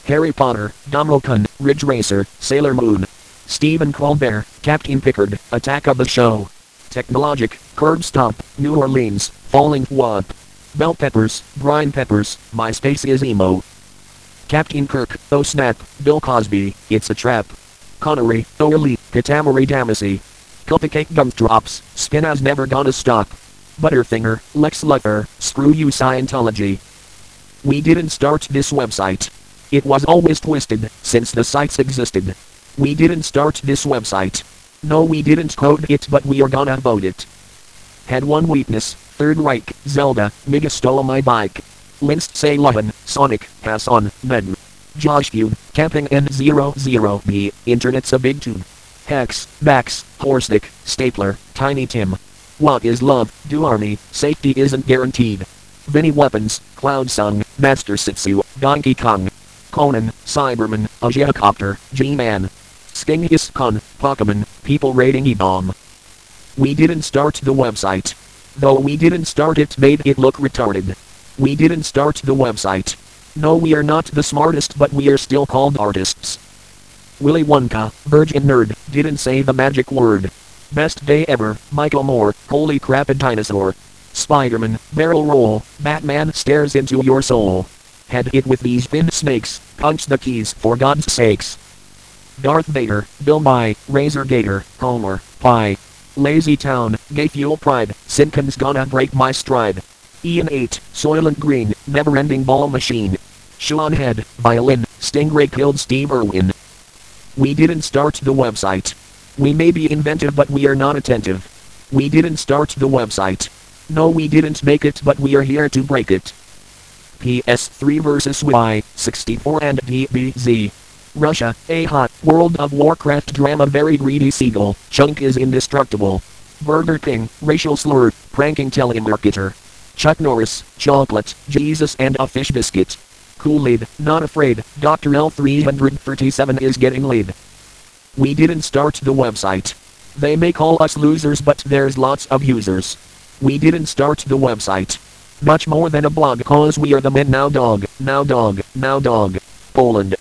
Harry Potter, Domokun, Ridge Racer, Sailor Moon. Stephen Colbert, Captain Pickard, Attack of the Show. Technologic, Curb Stop, New Orleans, Falling Swamp. Bell Peppers, Brine Peppers, MySpace is emo. Captain Kirk, Oh Snap, Bill Cosby, It's a Trap. Connery, Oh Elite, Katamari Damacy. Cupcake Gumdrops, Spinaz Never Gonna Stop. Butterfinger, Lex Luthor, Screw You Scientology. We didn't start this website. It was always twisted, since the sites existed. We didn't start this website. No, we didn't code it, but we are gonna vote it. Had one weakness, Third Reich, Zelda, Miga stole my bike. Lindsay Lohan, Sonic, Pass on, Med. Josh Feud, Camping N00B, Internet's a big tune. Hex, Bax, Horstick, Stapler, Tiny Tim. What is love, do army, safety isn't guaranteed. Vinny Weapons, Cloud Sung, Master Sitsu, Donkey Kong. Conan, Cyberman, Agiacopter, G-Man. Skinghis Khan, Pokemon, people rating E-Bomb. We didn't start the website. Though we didn't start it, made it look retarded. We didn't start the website. No, we are not the smartest, but we are still called artists. Willy Wonka, Virgin Nerd, didn't say the magic word. Best day ever, Michael Moore, holy crap a dinosaur. Spider-Man, barrel roll, Batman stares into your soul. Had it with these thin snakes, punch the keys for God's sakes. Darth Vader, Bill Nye, Razor Gator, Homer, Pie. Lazy Town, Gay Fuel Pride, Sinkin's gonna break my stride. Ian 8, Soylent Green, Never-Ending Ball Machine. Sean Head, Violin, Stingray killed Steve Irwin. We didn't start the website. We may be inventive, but we are not attentive. We didn't start the website. No, we didn't make it, but we are here to break it. PS3 vs Y64 and DBZ. Russia, a hot World of Warcraft drama, very greedy seagull, Chunk is indestructible. Burger King, racial slur, pranking telemarketer. Chuck Norris, chocolate, Jesus and a fish biscuit. Kool-Aid, not afraid, Dr. L337 is getting laid. We didn't start the website. They may call us losers, but there's lots of users. We didn't start the website. Much more than a blog, cause we are the men now dog, now dog, now dog. Poland,